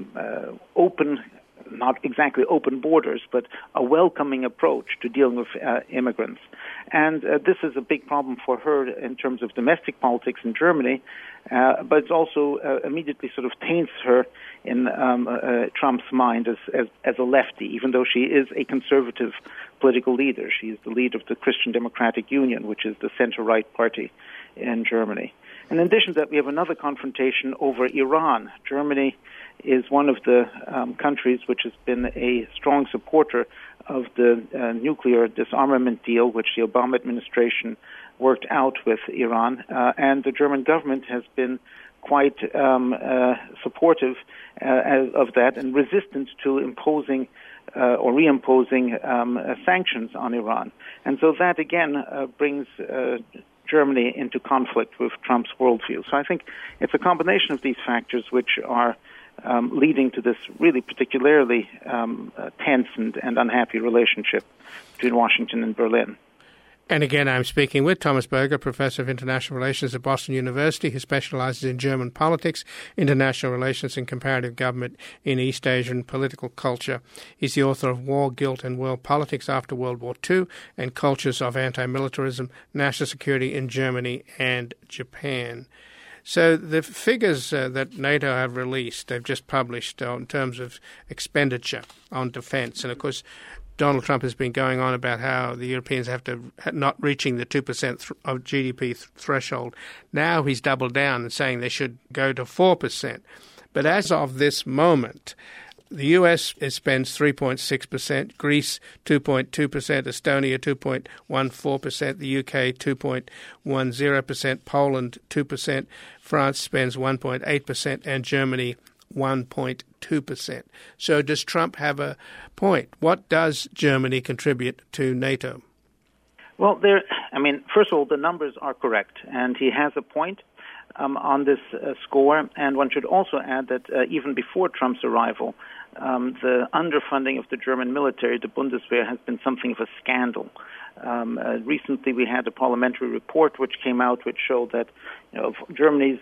open, not exactly open borders, but a welcoming approach to dealing with immigrants. And this is a big problem for her in terms of domestic politics in Germany, but it also immediately sort of taints her in Trump's mind as a lefty, even though she is a conservative political leader. She is the leader of the Christian Democratic Union, which is the center-right party in Germany. And in addition to that, we have another confrontation over Iran. Germany is one of the countries which has been a strong supporter of the nuclear disarmament deal which the Obama administration worked out with Iran. And the German government has been quite supportive of that and resistant to imposing or reimposing sanctions on Iran. And so that, again, brings Germany into conflict with Trump's worldview. So I think it's a combination of these factors which are leading to this really particularly tense and unhappy relationship between Washington and Berlin. And again, I'm speaking with Thomas Berger, Professor of International Relations at Boston University, who specializes in German politics, international relations and comparative government in East Asian political culture. He's the author of War, Guilt and World Politics After World War II and Cultures of Anti-Militarism, National Security in Germany and Japan. So the figures that NATO have released, they've just published in terms of expenditure on defense. And, of course, Donald Trump has been going on about how the Europeans have to not reaching the 2% of GDP threshold. Now he's doubled down and saying they should go to 4%. But as of this moment, the US spends 3.6%, Greece 2.2%, Estonia 2.14%, the UK 2.10%, Poland 2%, France spends 1.8%, and Germany 1.2%. So does Trump have a point? What does Germany contribute to NATO? Well, first of all, the numbers are correct, and he has a point on this score. And one should also add that even before Trump's arrival, the underfunding of the German military, the Bundeswehr, has been something of a scandal. Recently, we had a parliamentary report which came out which showed that of Germany's,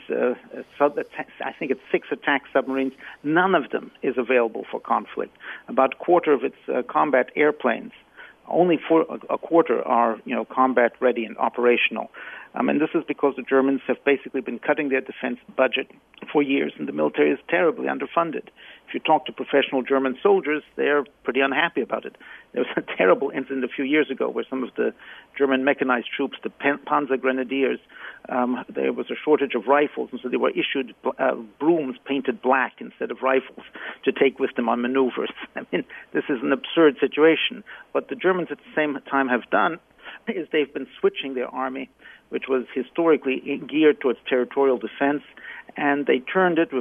I think it's 6 attack submarines, none of them is available for conflict. About a quarter of its combat airplanes, only a quarter are combat ready and operational. And this is because the Germans have basically been cutting their defense budget for years, and the military is terribly underfunded. If you talk to professional German soldiers, they're pretty unhappy about it. There was a terrible incident a few years ago where some of the German mechanized troops, the Panzer Grenadiers, there was a shortage of rifles, and so they were issued brooms painted black instead of rifles to take with them on maneuvers. I mean, this is an absurd situation. What the Germans at the same time have done is they've been switching their army, which was historically geared towards territorial defense, and they turned it with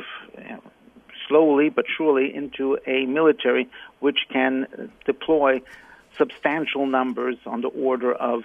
slowly but surely into a military which can deploy substantial numbers on the order of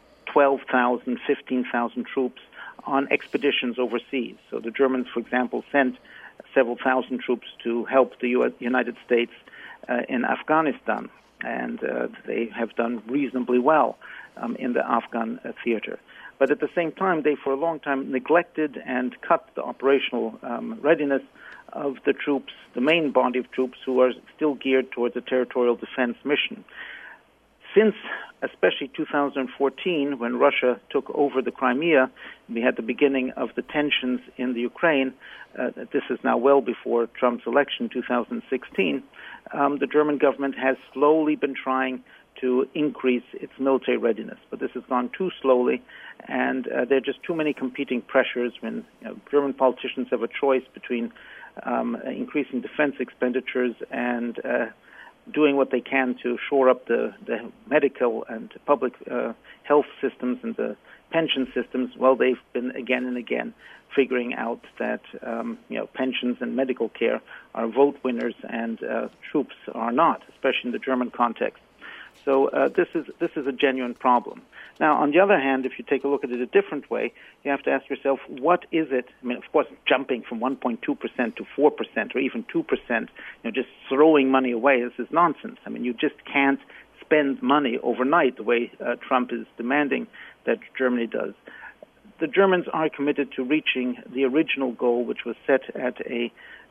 12,000, 15,000 troops on expeditions overseas. So the Germans, for example, sent several thousand troops to help the United States in Afghanistan, and they have done reasonably well in the Afghan theater. But at the same time, they for a long time neglected and cut the operational readiness of the troops, the main body of troops who are still geared towards a territorial defense mission. Since especially 2014, when Russia took over the Crimea, we had the beginning of the tensions in the Ukraine. This is now well before Trump's election, 2016. The German government has slowly been trying to increase its military readiness, but this has gone too slowly, and there are just too many competing pressures when German politicians have a choice between increasing defense expenditures and doing what they can to shore up the medical and public health systems and the pension systems. Well, they've been again and again figuring out that pensions and medical care are vote winners and troops are not, especially in the German context. So this is a genuine problem. Now, on the other hand, if you take a look at it a different way, you have to ask yourself, what is it? I mean, of course, jumping from 1.2% to 4% or even 2%, just throwing money away, this is nonsense. I mean, you just can't spend money overnight the way Trump is demanding that Germany does. The Germans are committed to reaching the original goal, which was set at a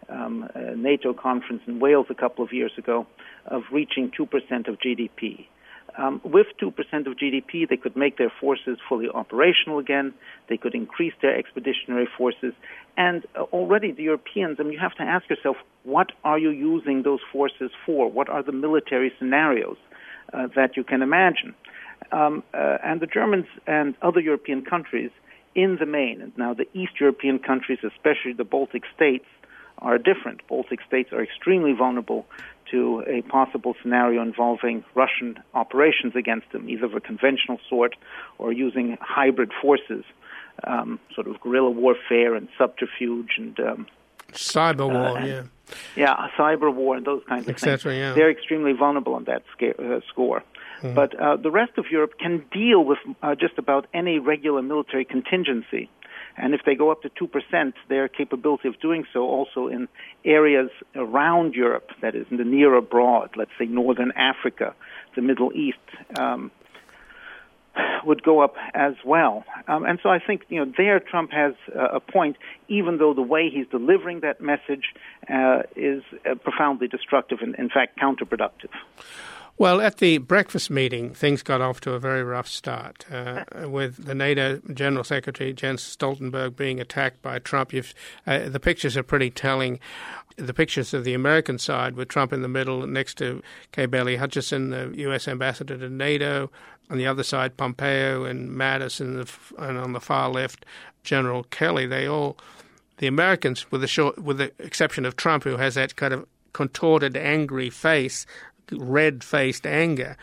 NATO conference in Wales a couple of years ago, of reaching 2% of GDP. With 2% of GDP, they could make their forces fully operational again. They could increase their expeditionary forces. And already the Europeans, you have to ask yourself, what are you using those forces for? What are the military scenarios that you can imagine? And the Germans and other European countries, in the main, and now the East European countries, especially the Baltic states, are different. Baltic states are extremely vulnerable to a possible scenario involving Russian operations against them, either of a conventional sort or using hybrid forces, sort of guerrilla warfare and subterfuge and cyber war, yeah, cyber war and those kinds of things. Yeah. They're extremely vulnerable on that score. Mm-hmm. But the rest of Europe can deal with just about any regular military contingency. And if they go up to 2%, their capability of doing so also in areas around Europe, that is in the near abroad, let's say Northern Africa, the Middle East, would go up as well. And so I think, there Trump has a point, even though the way he's delivering that message is profoundly destructive and, in fact, counterproductive. Well, at the breakfast meeting, things got off to a very rough start, with the NATO General Secretary, Jens Stoltenberg, being attacked by Trump. The pictures are pretty telling. The pictures of the American side with Trump in the middle next to Kay Bailey Hutchison, the U.S. ambassador to NATO. On the other side, Pompeo and Mattis, and on the far left, General Kelly. The Americans, with the exception of Trump, who has that kind of contorted, angry face, red-faced anger,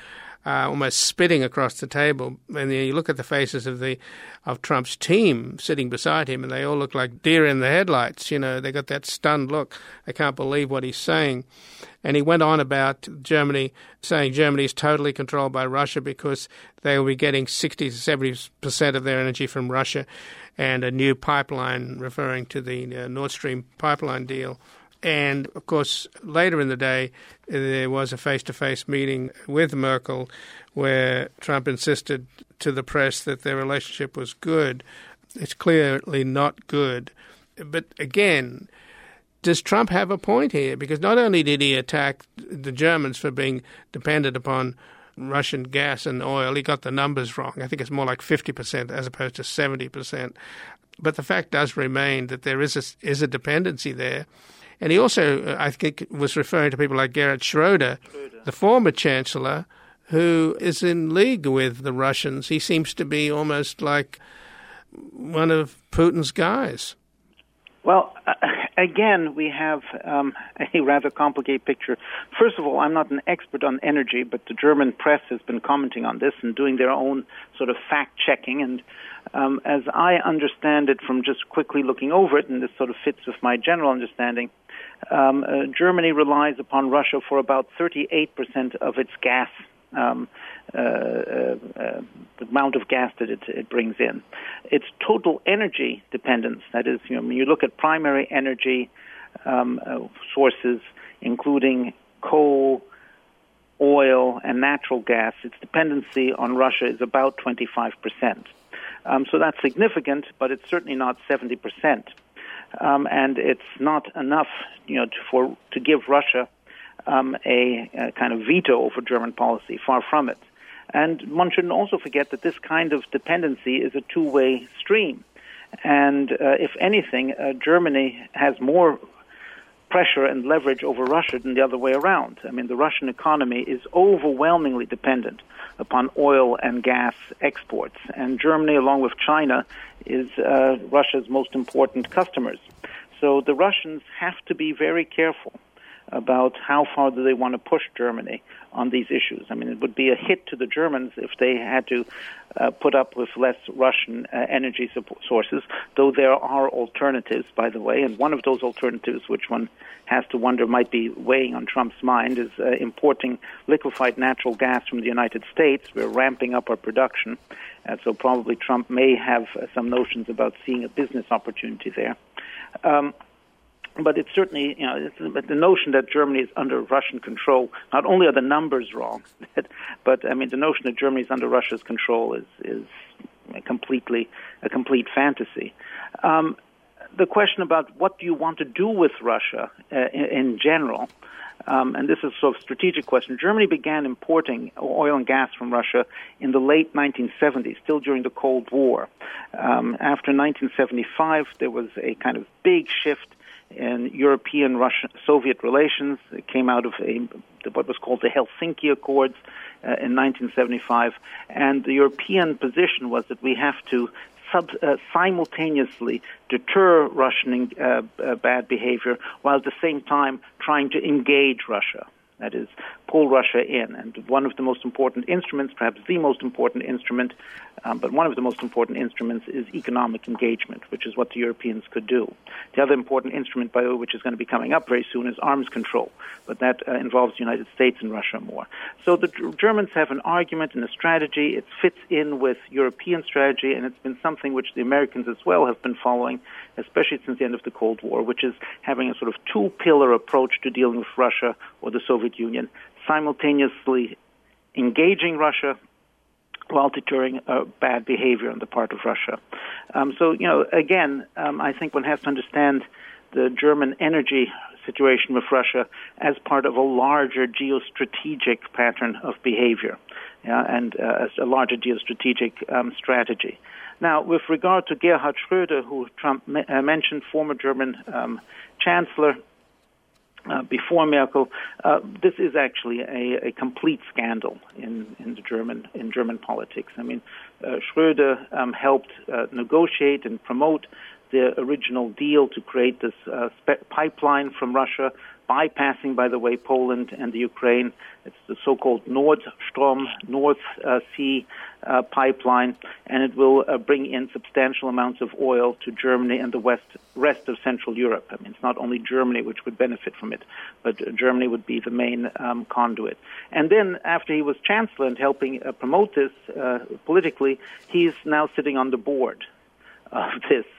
almost spitting across the table. And you look at the faces of Trump's team sitting beside him, and they all look like deer in the headlights. You know, they got that stunned look. They can't believe what he's saying. And he went on about Germany, saying Germany is totally controlled by Russia because they will be getting 60 to 70% of their energy from Russia, and a new pipeline, referring to the Nord Stream pipeline deal. And, of course, later in the day, there was a face-to-face meeting with Merkel where Trump insisted to the press that their relationship was good. It's clearly not good. But, again, does Trump have a point here? Because not only did he attack the Germans for being dependent upon Russian gas and oil, he got the numbers wrong. I think it's more like 50% as opposed to 70%. But the fact does remain that there is a dependency there. And he also, I think, was referring to people like Gerhard Schröder, the former chancellor, who is in league with the Russians. He seems to be almost like one of Putin's guys. Well, again, we have a rather complicated picture. First of all, I'm not an expert on energy, but the German press has been commenting on this and doing their own sort of fact-checking. And as I understand it from just quickly looking over it, and this sort of fits with my general understanding, Germany relies upon Russia for about 38% of its gas, the amount of gas that it brings in. Its total energy dependence, that is, when you look at primary energy sources, including coal, oil, and natural gas, its dependency on Russia is about 25%. So that's significant, but it's certainly not 70%. And it's not enough, to give Russia a kind of veto over German policy. Far from it. And one shouldn't also forget that this kind of dependency is a two-way stream. And if anything, Germany has more pressure and leverage over Russia than the other way around. I mean, the Russian economy is overwhelmingly dependent upon oil and gas exports. And Germany, along with China, is Russia's most important customers. So the Russians have to be very careful about how far do they want to push Germany on these issues. I mean, it would be a hit to the Germans if they had to put up with less Russian energy sources, though there are alternatives, by the way, and one of those alternatives, which one has to wonder might be weighing on Trump's mind, is importing liquefied natural gas from the United States. We're ramping up our production, so probably Trump may have some notions about seeing a business opportunity there. But it's certainly, the notion that Germany is under Russian control, not only are the numbers wrong, but I mean, the notion that Germany is under Russia's control is a complete fantasy. The question about what do you want to do with Russia in general, and this is a sort of strategic question. Germany began importing oil and gas from Russia in the late 1970s, still during the Cold War. After 1975, there was a kind of big shift in European-Russian-Soviet relations. It came out of what was called the Helsinki Accords in 1975, and the European position was that we have to simultaneously deter Russian bad behavior while at the same time trying to engage Russia. That is, pull Russia in. And one of the most important instruments, perhaps the most important instrument, but one of the most important instruments is economic engagement, which is what the Europeans could do. The other important instrument, by the way, which is going to be coming up very soon, is arms control. But that involves the United States and Russia more. So the Germans have an argument and a strategy. It fits in with European strategy, and it's been something which the Americans as well have been following, especially since the end of the Cold War, which is having a sort of two-pillar approach to dealing with Russia or the Soviet Union, simultaneously engaging Russia while deterring bad behavior on the part of Russia. Again, I think one has to understand the German energy situation with Russia as part of a larger geostrategic pattern of behavior, and as a larger geostrategic strategy. Now, with regard to Gerhard Schröder, who Trump mentioned, former German chancellor, before Merkel, this is actually a complete scandal in German politics. I mean, Schröder helped negotiate and promote the original deal to create this pipeline from Russia bypassing, by the way, Poland and the Ukraine. It's the so-called Nord Stream, North Sea pipeline, and it will bring in substantial amounts of oil to Germany and the rest of Central Europe. I mean, it's not only Germany which would benefit from it, but Germany would be the main conduit. And then, after he was chancellor and helping promote this politically, he's now sitting on the board of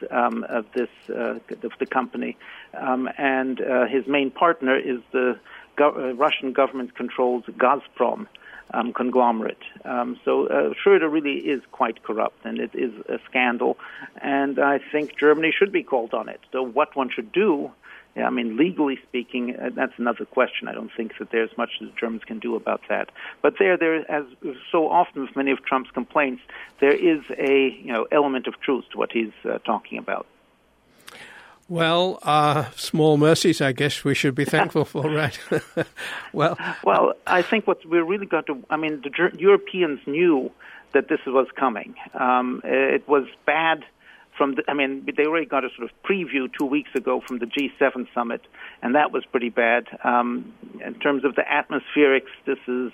the company, and his main partner is the Russian government-controlled Gazprom conglomerate. So Schröder really is quite corrupt, and it is a scandal. And I think Germany should be called on it. So what one should do, I mean, legally speaking, that's another question. I don't think that there's much that the Germans can do about that. But there, as so often with many of Trump's complaints, there is a element of truth to what he's talking about. Well, small mercies, I guess we should be thankful for, right? Well, I think what we really got to, I mean, the Europeans knew that this was coming. It was bad. They already got a sort of preview 2 weeks ago from the G7 summit, and that was pretty bad. In terms of the atmospherics, this is,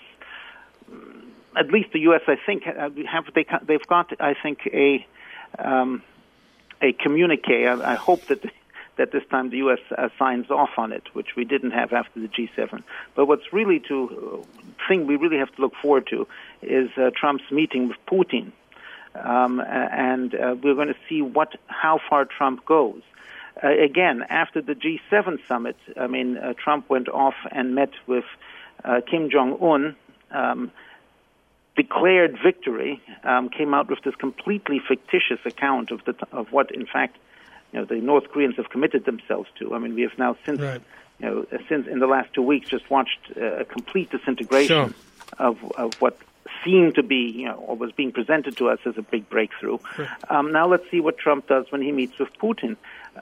at least the U.S., I think, they've got, I think, a communique. I hope that this time the U.S. signs off on it, which we didn't have after the G7. But what's really thing we really have to look forward to is Trump's meeting with Putin. And we're going to see how far Trump goes. Again, after the G7 summit, I mean, Trump went off and met with Kim Jong-un, declared victory, came out with this completely fictitious account of what, in fact, the North Koreans have committed themselves to. I mean, we have now since in the last 2 weeks just watched a complete disintegration of what seemed to be, or was being presented to us as a big breakthrough. Now let's see what Trump does when he meets with Putin.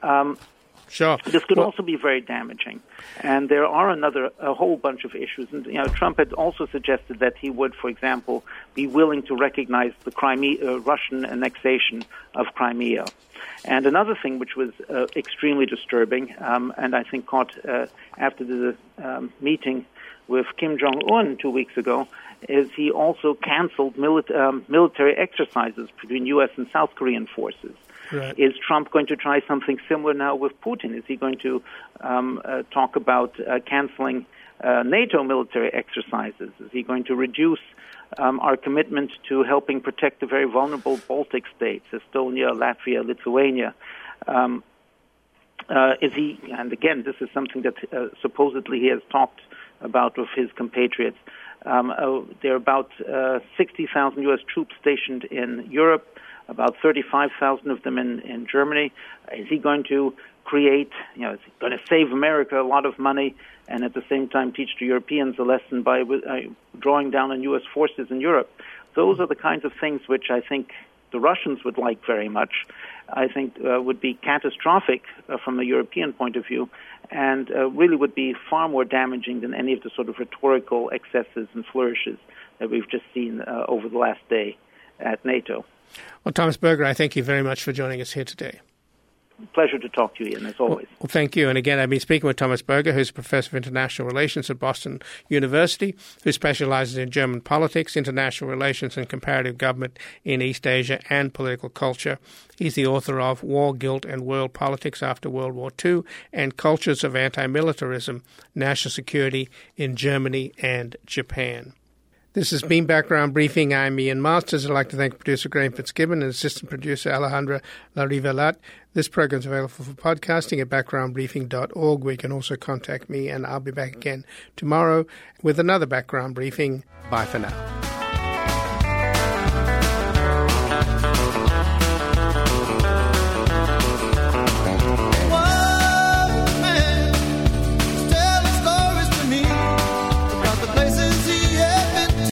This could also be very damaging. And there are a whole bunch of issues. And Trump had also suggested that he would, for example, be willing to recognize the Russian annexation of Crimea. And another thing which was extremely disturbing, and I think caught after the meeting with Kim Jong-un 2 weeks ago, is he also canceled military exercises between U.S. and South Korean forces. Right. Is Trump going to try something similar now with Putin? Is he going to talk about canceling NATO military exercises? Is he going to reduce our commitment to helping protect the very vulnerable Baltic states, Estonia, Latvia, Lithuania? Is he, and again, this is something that supposedly he has talked about with his compatriots. There are about 60,000 U.S. troops stationed in Europe, about 35,000 of them in Germany. Is he going to create, is he going to save America a lot of money and at the same time teach the Europeans a lesson by drawing down on U.S. forces in Europe? Those are the kinds of things which I think the Russians would like very much. I think would be catastrophic from a European point of view, and really would be far more damaging than any of the sort of rhetorical excesses and flourishes that we've just seen over the last day at NATO. Well, Thomas Berger, I thank you very much for joining us here today. Pleasure to talk to you, Ian, as always. Well, thank you. And again, I've been speaking with Thomas Berger, who's a professor of international relations at Boston University, who specializes in German politics, international relations, and comparative government in East Asia and political culture. He's the author of War, Guilt, and World Politics After World War II and Cultures of Anti-Militarism, National Security in Germany and Japan. This has been Background Briefing. I'm Ian Masters. I'd like to thank producer Graham Fitzgibbon and assistant producer Alejandra Larivelat. This program is available for podcasting at backgroundbriefing.org, where you can also contact me, and I'll be back again tomorrow with another Background Briefing. Bye for now.